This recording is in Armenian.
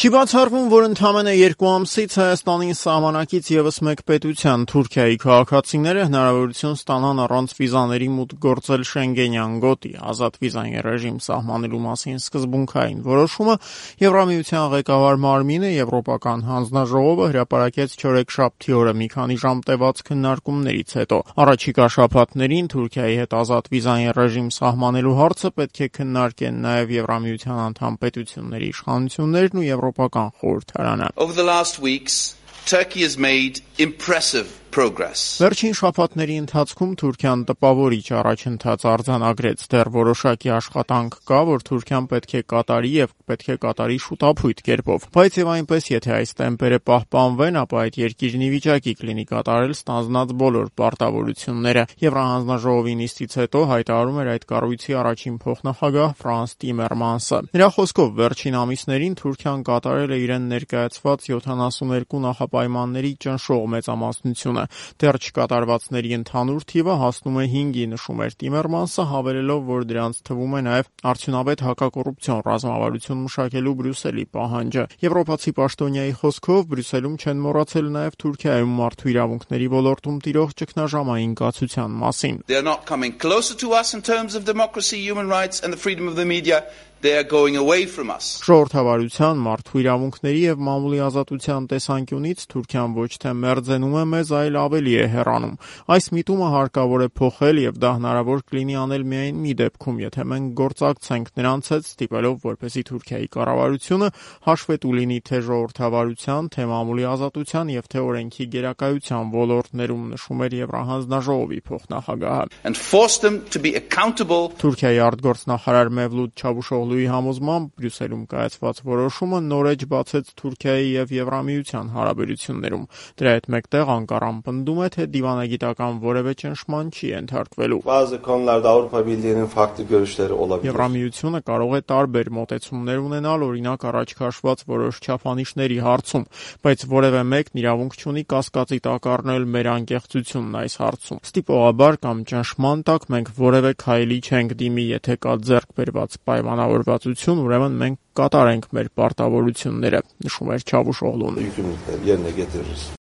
Չի բացառվում, որ ընդամենը 2 ամսից Հայաստանի սահմանակից ևս մեկ պետության Թուրքիայի քաղաքացիները հնարավորություն ստանան առանց վիզաների մուտք գործել Շենգենյան գոտի։ Ազատ վիզային ռեժիմ սահմանելու մասին սկզբունքային որոշումը Եվրամիության ղեկավար մարմինը Եվրոպական հանձնաժողովը հրապարակեց չորեքշաբթի օրը մի քանի ժամ տևած քննարկումներից հետո։ Առաջիկա շաբաթներին Թուրքիայի հետ ազատ վիզային ռեժիմ սահմանելու հարցը պետք է քննարկեն նաև Եվրամիության անդամ պետությունների իշխանություններն ու Եվրոպական խորհրդարանը։ Over the last weeks, Turkey has made impressive progress. Վերջին շաբաթների ընթացքում Թուրքիան տպավորիչ առաջընթաց արձանագրեց, դեռ որոշակի աշխատանք կա, որ Թուրքիան պետք է կատարի եւ պետք է կատարի շուտափույթ կերպով։ Բայց եւ այնպես, եթե այս տեմպերը պահպանվեն, ապա այդ երկիրն ի վիճակի կլինի կատարել ստանձնած բոլոր պարտավորությունները։ Եվրահանձնաժողովի նիստից հետո հայտարարում էր այդ կառույցի առաջին փոխնախագահ Ֆրանս Տիմերմանսը։ Նրա խոսքով վերջին ամիսներին Թուրքիան կատարել է իրեն ներկայացված 72 նախապայմանների ճնշող մեծամասնությունը։ Դեռ չկատարվածների ընդհանուր թիվը հասնում է 5-ի, նշում էր Տիմերմանսը, հավելելով, որ դրանց թվում է նաև արդյունավետ հակակոռուպցիոն ռազմավարություն մշակելու Բրյուսելի պահանջը։ Եվրոպացի պաշտոնյայի խոսքով Բրյուսելում չեն մոռացել նաև Թուրքիայում մարդու իրավունքների ոլորտում տիրող ճգնաժամային կացության մասին։ They are not coming closer to us in terms of democracy, human rights and the freedom of the media. They are going away from us. Ժողովրդավարության, մարդու իրավունքների եւ մամուլի ազատության տեսանկյունից Թուրքիան ոչ թե մերձենում է մեզ, այլ ավելի է հեռանում։ Այս միտումը հարկավոր է փոխել եւ դա հնարավոր կլինի անել միայն մի դեպքում, եթե մենք գործակցենք նրանց հետ, ստիպելով որպեսզի Թուրքիայի կառավարությունը հաշվետու լինի թե ժողովրդավարության, թե մամուլի ազատության եւ թե օրենքի գերակայության ոլորտներում, նշում էր Եվրահանձնաժողովի փոխնախագահը։ And force them to be accountable. Թուրքիայի արտգործնախարար Մևլութ Չավուշօղլուի համոզմամբ Բրյուսելում կայացված որոշումը նոր էջ բացեց Թուրքիայի եւ Եվրամիության հարաբերություններում։ Դրա հետ մեկտեղ Անկարան պնդում է, թե դիվանագիտական որևէ ճնշման չի ենթարկվելու։ Bazı konularda Avrupa Birliği'nin farklı görüşleri olabilir. Եվրամիությունը կարող է տարբեր մոտեցումներ ունենալ, օրինակ առաջ քաշված որոշ չափանիշների հարցում, բայց որևէ մեկն իրավունք չունի կասկածի տակ առնել մեր անկեղծությունն այս հարցում։ Ստիպողաբար կամ ճնշման տակ մենք որևէ քայլի չենք դիմի, եթե կա ձեռք բերված պայմանավորվածություն, ուրեմն մենք կատարենք մեր պարտավորությունները, նշում էր Չավուշօղլուն։